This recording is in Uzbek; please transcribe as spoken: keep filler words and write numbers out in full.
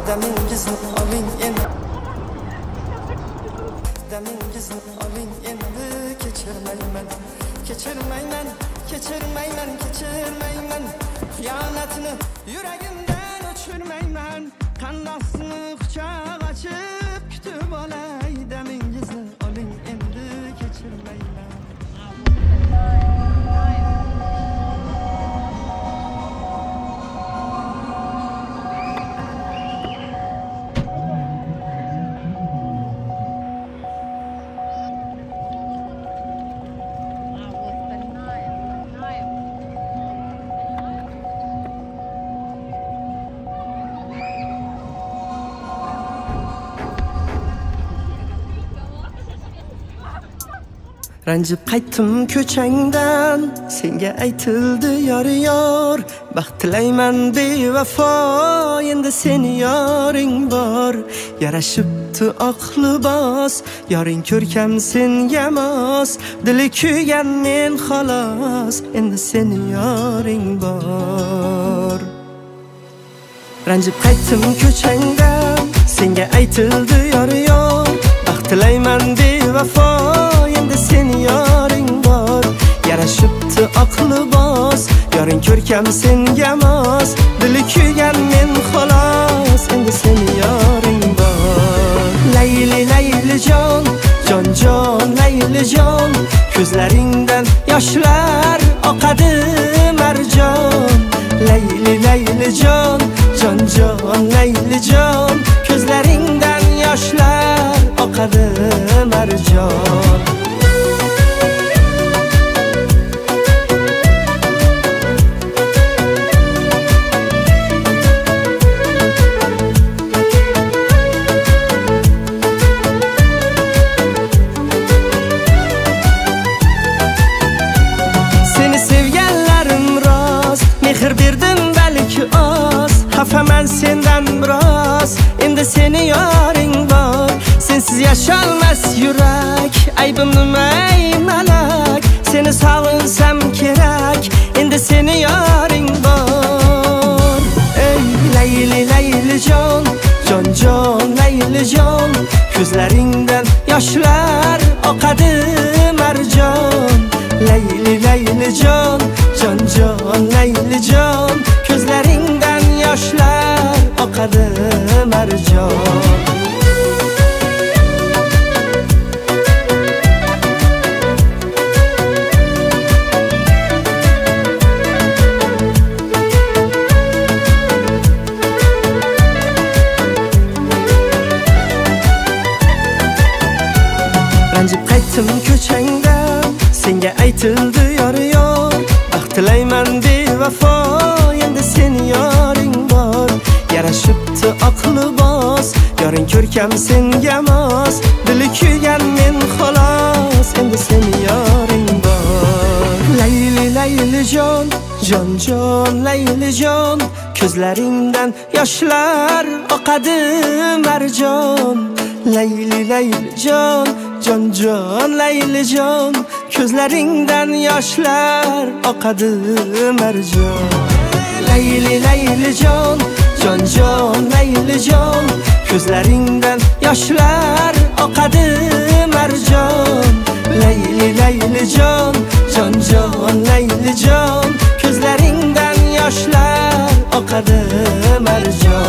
damingizni oling endi, damingizni oling endi. Kechirmayman, kechirmayman, kechirmayman, kechirmayman. Xiyonatni yuragimdan o'chirmayman. Qandosini quchoq ochib kutib olay, damingizni oling endi. Kechirmayman. Ranjib qaytdim ko'changdan, senga aytildi yor yor. Baxt tilayman bevafo, endi seni yoring bor. Yarashibdi oq libos, yoring ko'rkam senga mos. Dili kuygan men xolos, endi seni yoring bor. Ranjib qaytdim ko'changdan, senga aytildi yor yor. Baxt tilayman bevafo, endi seni yoring bor. Yarashibdi oq libos, yoring ko'rkam senga mos. Dili kuygan men xolos, endi seni yoring bor. Layli layli jon, jon jon layli jon. Ko'zlaringdan yoshlar oqadi marjon. Layli layli jon, jon jon layli jon. Ko'zlaringdan yoshlar oqadi marjon. Xafaman sendan biroz, endi seni yoring bor. Sensiz yasholmas yurak, aybim nima ey malak. Seni sog'insam kerak, endi seni yoring bor. Ey layli layli jon, jon jon layli jon. Ko'zlaringdan yoshlar oqadi marjon. Layli layli jon, jon jon layli jon. Ko'zlaringdan yoshlar oqadi marjon. Ranjib qaytdim ko'changdan, senga aytildi yor yor. Baxt tilayman bevafo, endi seni yoring bor. Yarashibdi oq libos, yoring ko'rkam senga mos. Dili kuygan men xolos, endi seni yoring bor. Layli layli jon, jon jon layli jon. Ko'zlaringdan yoshlar oqadi marjon. Layli layli jon, jon jon layli jon. Ko'zlaringdan yoshlar oqadi marjon. Layli layli jon, jon jon layli jon. Ko'zlaringdan yoshlar oqadi marjon. Layli layli jon, jon jon layli jon. Ko'zlaringdan yoshlar oqadi marjon.